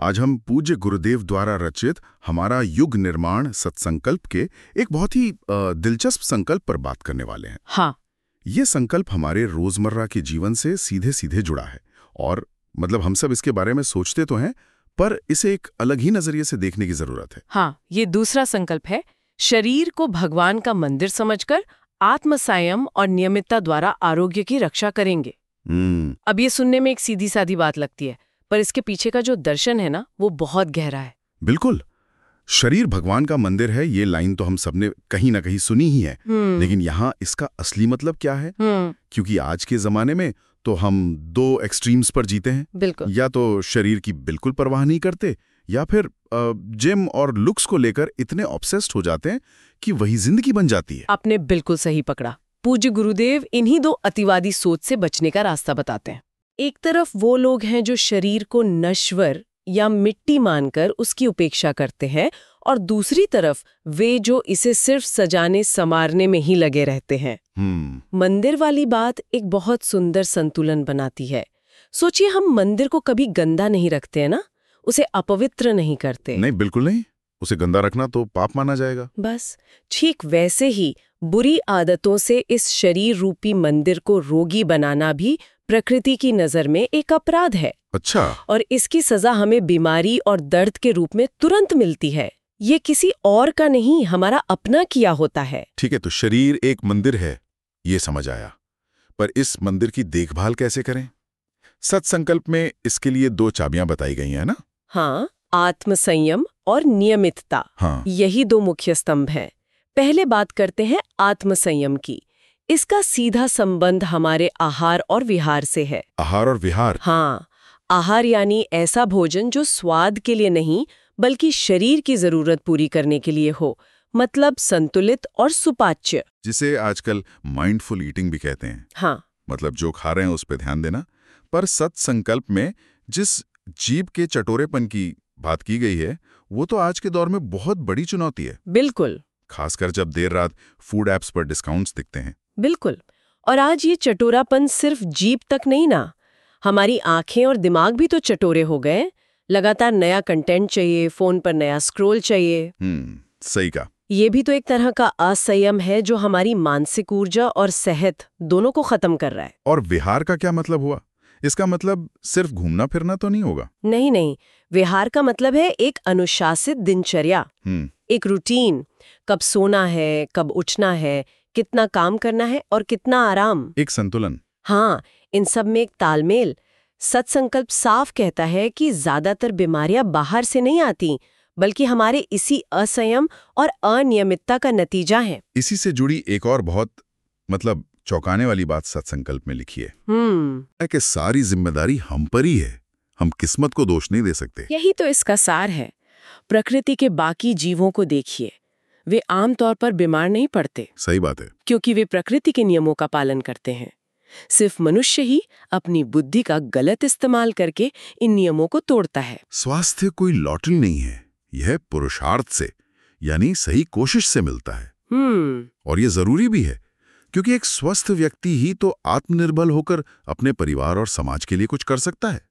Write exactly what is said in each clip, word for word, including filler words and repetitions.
आज हम पूज्य गुरुदेव द्वारा रचित हमारा युग निर्माण सत्संकल्प के एक बहुत ही अ, दिलचस्प संकल्प पर बात करने वाले हैं। हाँ। ये संकल्प हमारे रोजमर्रा के जीवन से सीधे सीधे जुड़ा है और मतलब हम सब इसके बारे में सोचते तो हैं, पर इसे एक अलग ही नजरिए से देखने की जरूरत है। हाँ, ये दूसरा संकल्प है, शरीर को भगवान का मंदिर समझकर आत्म संयम और नियमितता द्वारा आरोग्य की रक्षा करेंगे। हम्म अब ये सुनने में एक सीधी सादी बात लगती है, पर इसके पीछे का जो दर्शन है ना, वो बहुत गहरा है। बिल्कुल। शरीर भगवान का मंदिर है, ये लाइन तो हम सबने कहीं ना कहीं सुनी ही है, लेकिन यहाँ इसका असली मतलब क्या है? क्योंकि आज के जमाने में तो हम दो एक्सट्रीम्स पर जीते हैं। बिल्कुल। या तो शरीर की बिल्कुल परवाह नहीं करते, या फिर जिम और लुक्स को लेकर इतने ऑब्सेस्ड हो जाते हैं कि वही जिंदगी बन जाती है। आपने बिल्कुल सही पकड़ा। पूज्य गुरुदेव इन्हीं दो अतिवादी सोच से बचने का रास्ता बताते हैं। एक तरफ वो लोग हैं जो शरीर को नश्वर या मिट्टी मानकर उसकी उपेक्षा करते हैं, और दूसरी तरफ वे जो इसे सिर्फ सजाने संवारने में ही लगे रहते हैं। हम्म मंदिर वाली बात एक बहुत सुंदर संतुलन बनाती है। सोचिए, हम मंदिर को कभी गंदा नहीं रखते हैं ना, उसे अपवित्र नहीं करते। नहीं, बिल्कुल नहीं। उसे गंदा रखना तो पाप माना जाएगा। बस ठीक वैसे ही बुरी आदतों से इस शरीर रूपी मंदिर को रोगी बनाना भी प्रकृति की नजर में एक अपराध है। अच्छा। और इसकी सजा हमें बीमारी और दर्द के रूप में तुरंत मिलती है। ये किसी और का नहीं, हमारा अपना किया होता है। ठीक है, तो शरीर एक मंदिर है, ये समझ आया, पर इस मंदिर की देखभाल कैसे करें? सत्संकल्प में इसके लिए दो चाबियां बताई गई हैं ना? हाँ, आत्म संयम और नियमितता। हाँ। यही दो मुख्य स्तंभ हैं। पहले बात करते हैं आत्म संयम की। इसका सीधा संबंध हमारे आहार और विहार से है। आहार और विहार? हाँ, आहार यानी ऐसा भोजन जो स्वाद के लिए नहीं बल्कि शरीर की जरूरत पूरी करने के लिए हो, मतलब संतुलित और सुपाच्य, जिसे आजकल माइंडफुल ईटिंग भी कहते हैं। हाँ, मतलब जो खा रहे हैं उस पर ध्यान देना। पर सत्संकल्प में जिस जीभ के चटोरेपन की बात की गई है, वो तो आज के दौर में बहुत बड़ी चुनौती है। बिल्कुल। खासकर जब देर रात फूड ऐप्स पर डिस्काउंट्स दिखते हैं। बिल्कुल। और आज ये चटोरापन सिर्फ जीभ तक नहीं ना, हमारी आंखें और दिमाग भी तो चटोरे हो गए। लगातार नया कंटेंट चाहिए, फोन पर नया स्क्रॉल चाहिए। हम्म सही कहा। ये भी तो एक तरह का असंयम है जो हमारी मानसिक ऊर्जा और सेहत दोनों को खत्म कर रहा है। और विहार का क्या मतलब हुआ? इसका मतलब सिर्फ घूमना फिरना तो नहीं होगा? नहीं नहीं, विहार का मतलब है एक अनुशासित दिनचर्या, हम्म एक रूटीन। कब सोना है, कब उठना है, कितना काम करना है और कितना आराम। एक संतुलन। हाँ, इन सब में एक तालमेल। सत्संकल्प साफ कहता है कि ज्यादातर बीमारियां बाहर से नहीं आती, बल्कि हमारे इसी असंयम और अनियमितता का नतीजा है। इसी से जुड़ी एक और बहुत मतलब चौंकाने वाली बात सत्संकल्प में लिखी है हम्म कि सारी जिम्मेदारी हम पर ही है, हम किस्मत को दोष नहीं दे सकते। यही तो इसका सार है। प्रकृति के बाकी जीवों को देखिए, वे आमतौर पर बीमार नहीं पड़ते। सही बात है। क्योंकि वे प्रकृति के नियमों का पालन करते हैं। सिर्फ मनुष्य ही अपनी बुद्धि का गलत इस्तेमाल करके इन नियमों को तोड़ता है। स्वास्थ्य कोई लॉटरी नहीं है, यह पुरुषार्थ से यानी सही कोशिश से मिलता है। हम्म और ये जरूरी भी है, क्योंकि एक स्वस्थ व्यक्ति ही तो आत्मनिर्भर होकर अपने परिवार और समाज के लिए कुछ कर सकता है।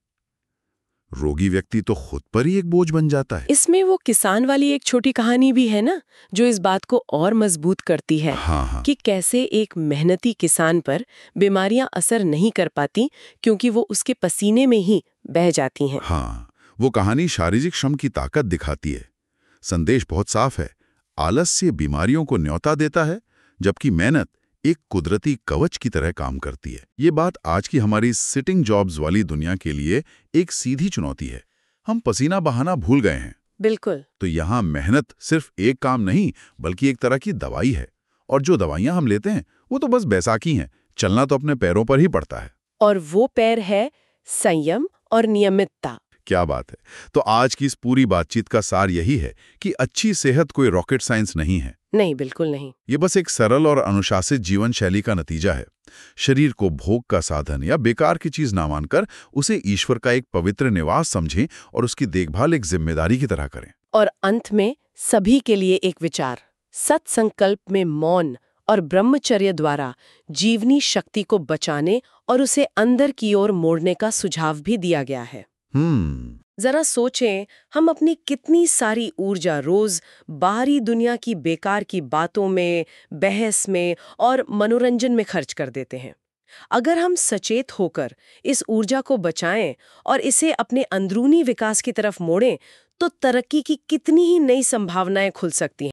रोगी व्यक्ति तो खुद पर ही एक बोझ बन जाता है। इसमें वो किसान वाली एक छोटी कहानी भी है ना, जो इस बात को और मजबूत करती है। हाँ हाँ। कि कैसे एक मेहनती किसान पर बीमारियां असर नहीं कर पाती, क्योंकि वो उसके पसीने में ही बह जाती हैं। हाँ, वो कहानी शारीरिक श्रम की ताकत दिखाती है। संदेश बहुत साफ है, आलस्य बीमारियों को न्योता देता है, जबकि मेहनत एक कुदरती कवच की तरह काम करती है। ये बात आज की हमारी सिटिंग जॉब्स वाली दुनिया के लिए एक सीधी चुनौती है। हम पसीना बहाना भूल गए हैं। बिल्कुल। तो यहाँ मेहनत सिर्फ एक काम नहीं, बल्कि एक तरह की दवाई है। और जो दवाइयाँ हम लेते हैं वो तो बस बैसाखी हैं, चलना तो अपने पैरों पर ही पड़ता है। और वो पैर है संयम और नियमितता। क्या बात है। तो आज की इस पूरी बातचीत का सार यही है कि अच्छी सेहत कोई रॉकेट साइंस नहीं है। नहीं, बिल्कुल नहीं। ये बस एक सरल और अनुशासित जीवन शैली का नतीजा है। शरीर को भोग का साधन या बेकार की चीज ना मानकर उसे ईश्वर का एक पवित्र निवास समझें और उसकी देखभाल एक जिम्मेदारी की तरह करें। और अंत में सभी के लिए एक विचार, सत्संकल्प में मौन और ब्रह्मचर्य द्वारा जीवनी शक्ति को बचाने और उसे अंदर की ओर मोड़ने का सुझाव भी दिया गया है। हम्म जरा सोचें, हम अपनी कितनी सारी ऊर्जा रोज बाहरी दुनिया की बेकार की बातों में, बहस में और मनोरंजन में खर्च कर देते हैं। अगर हम सचेत होकर इस ऊर्जा को बचाएं और इसे अपने अंदरूनी विकास की तरफ मोड़ें, तो तरक्की की कितनी ही नई संभावनाएं खुल सकती हैं।